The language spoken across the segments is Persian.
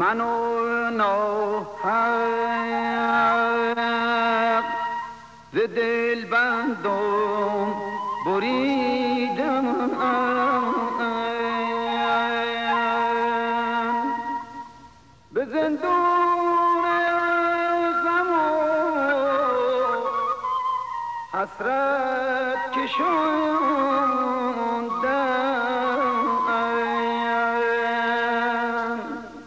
منو ناحق ز دل بندم بریدم، به زندون غم و حسرت کشوندم.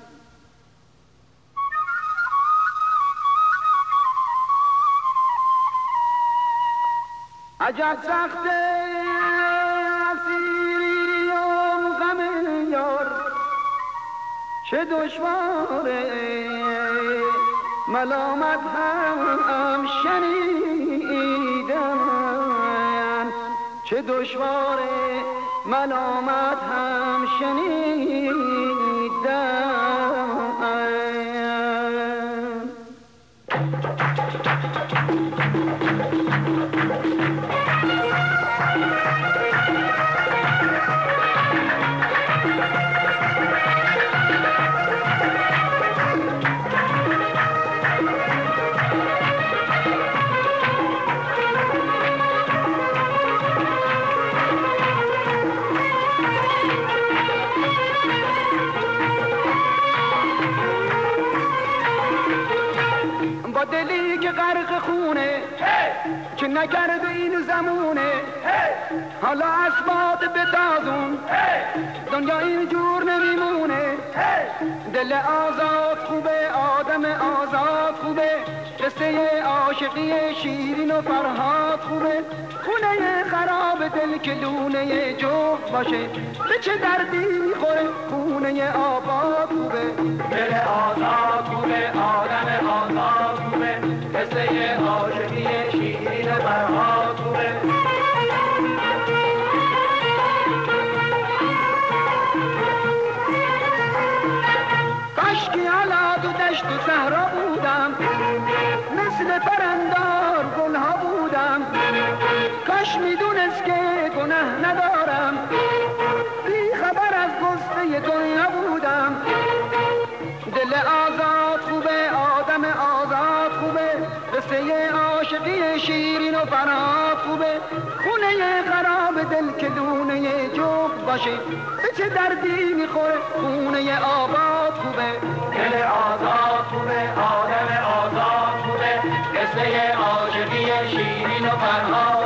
عجب سخت اسیری و غم یار، چه دشواره ملامت هم شنیدم، چه دشواره ملامت هم شنیدم. با دلی که غرق خونه که نکرد این زمونه، حالا اسباب بتازون دنیا اینجور نمیمونه. دل آزاد خوبه، آدم آزاد خوبه، قصه عاشقی شیرین و فرهاد خوبه. خونه خراب دل که لونه جفت باشه، به چه دردی میخوره خونه آباد خوبه. دل آزاد خوبه، آدم آزاد خوبه، قصه عاشقی شیرین فرهاد خوبه. کاشکی حالا تو دشت و صحرا بودم، مثل پرندار گلها بودم. کاش میدونست که گناه ندارم، بی خبر از گسته دنیا بودم. دل آزاد خوبه، آدم آزاد خوبه، قصه عاشقی شیرین و فرهاد خوبه. خونه خراب دل که لونه جفت باشه، به چه دردی میخوره خونه آباد خوبه. دل آزاد خوبه، آدم آزاد خوبه، قصه عاشقی شیرین و فرهاد